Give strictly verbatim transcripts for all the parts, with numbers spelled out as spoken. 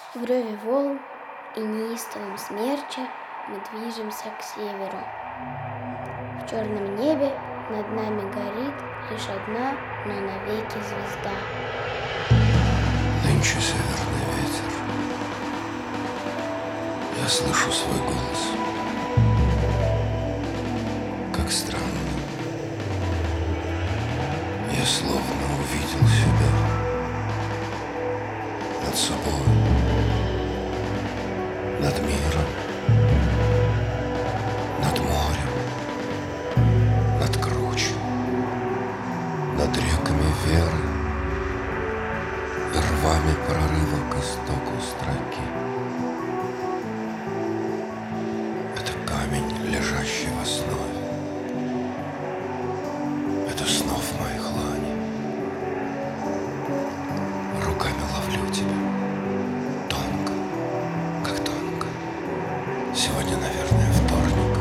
В реве волн и неистовом смерче мы движемся к северу. В черном небе над нами горит лишь одна, но навеки звезда. Нынче северный ветер, я слышу свой голос. Как странно, я словно увидел себя над собой, над миром, над морем, над кручей, над реками веры и рвами прорыва к истоку строки. Это камень, лежащий в основе, это снов моих лани. Руками ловлю тебя, тонко, как тонко. Сегодня, наверное, вторник.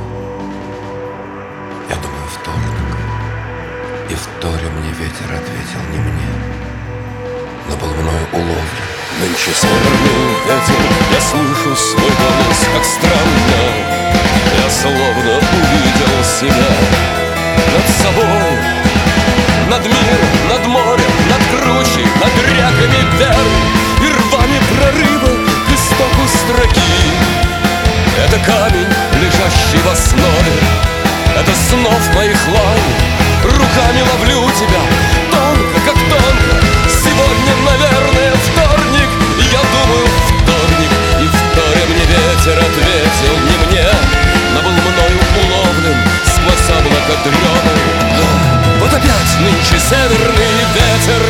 Я думаю, вторник. И вторя мне ветер ответил не мне, но был мною уловлен. Нынче северный ветер, я слышу свой голос. Как странно, я словно увидел себя над собой, над миром, над морем, над кручей, над реками веры и рвами прорыва к истоку строки. Это камень, лежащий в основе, это снов моих лань. Руками ловлю тебя, тонко, как тонко. Сегодня, наверное, вторник, я думаю, вторник. И вторя мне ветер ответил не мне, но был мною уловлен сквозь облако дремы. Вот опять нынче северный ветер.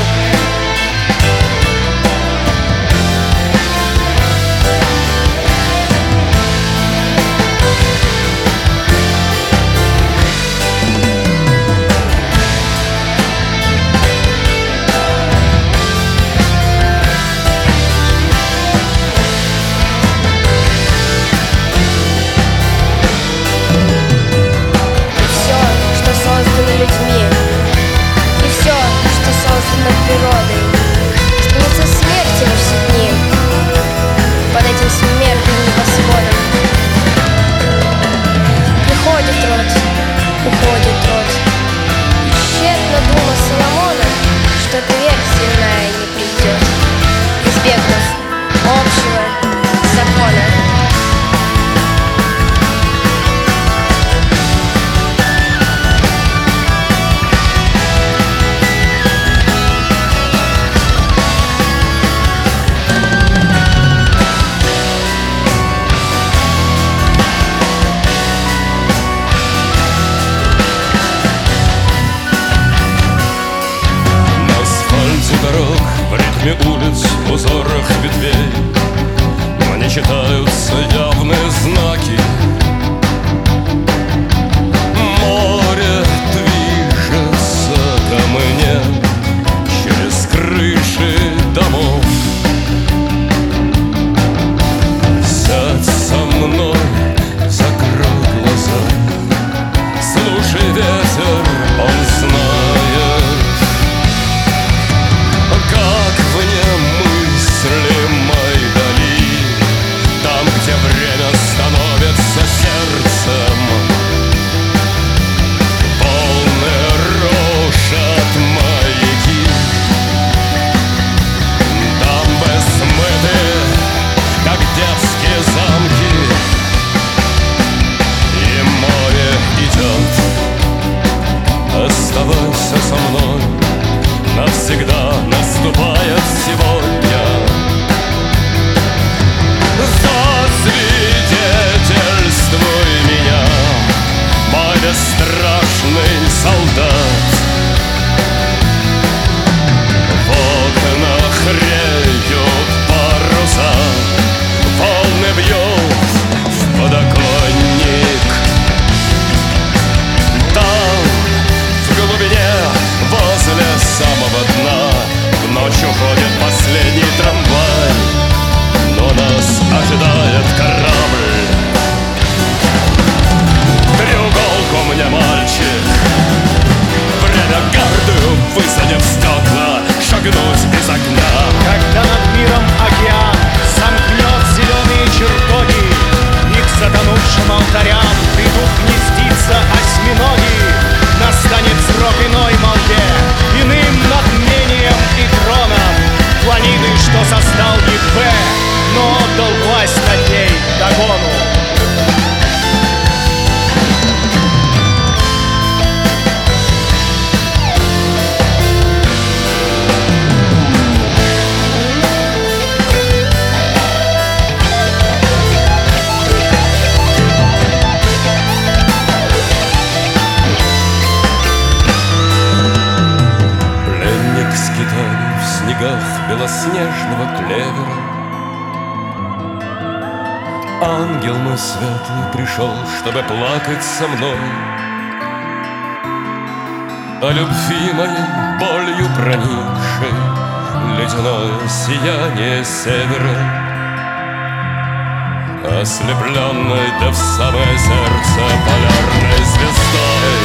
Улиц, в узорах ветвей мне читаются явные знаки. Море движется ко мне через крыши домов. Сядь со мной, закрой глаза, слушай ветер, он знает, как вне мысли моей дали, там, где время становится сердцем, волны рушат маяки, дамбы смыты, как детские замки, и море идет. Оставайся со мной, навсегда наступает сегодня. Засвидетельствуй меня, мой бесстрашный солдат. В окнах реют паруса, волны бьют в подоконник. Там, в глубине, возле самого дна, в ночь уходит последний трамвай, но нас ожидает корабль. Треуголку мне, мальчик, белоснежного клевера. Ангел мой светлый пришел, чтобы плакать со мной о любви моей болью проникшей, ледяное сияние севера, ослепленной да в самое сердце полярной звездой.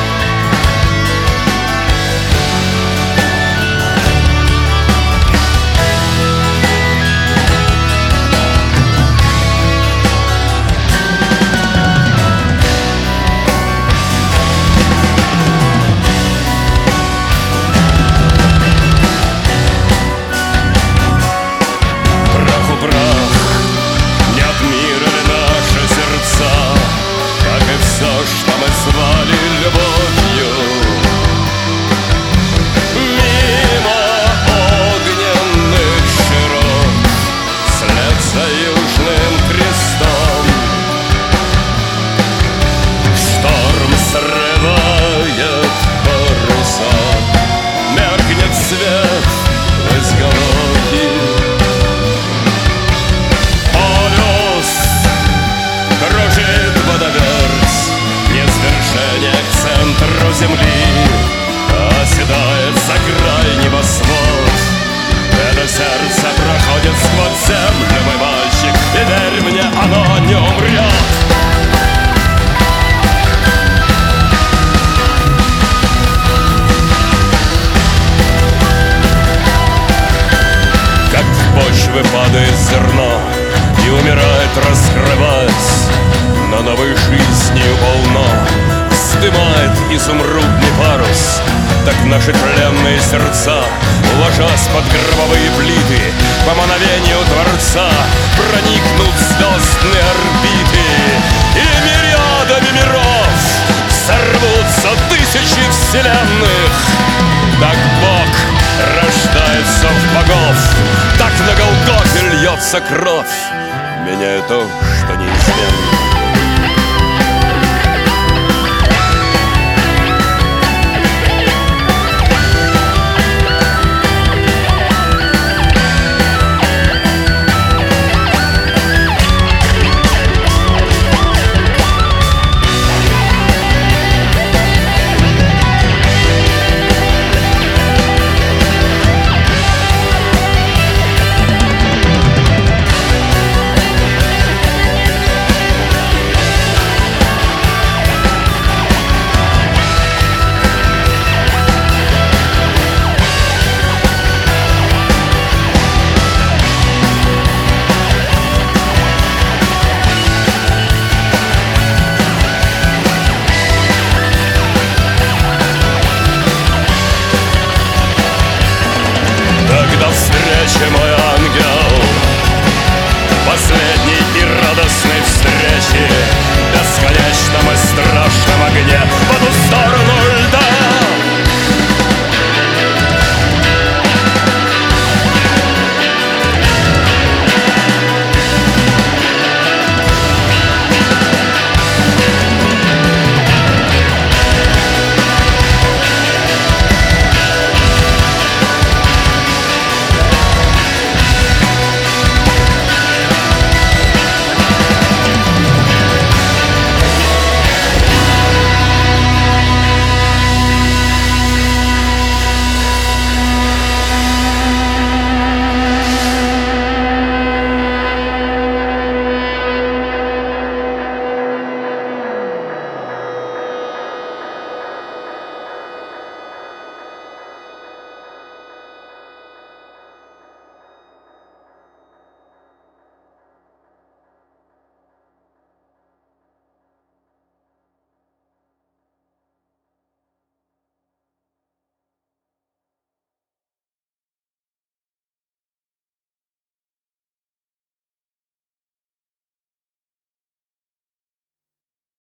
Земли оседает за край небосвод. Это сердце проходит сквозь землю, мой мальчик, и верь мне, оно не умрет. Как в почвы падает зерно и умирает, раскрываясь, но новой жизнью полно вздымает изумрудный парус. Так наши тленные сердца, ложась под гробовые плиты, по мановению Творца проникнут в звездные орбиты, и мириадами миров сорвутся тысячи вселенных. Так Бог рождает сов богов, так на Голгофе льется кровь, меняя то, что неизменно.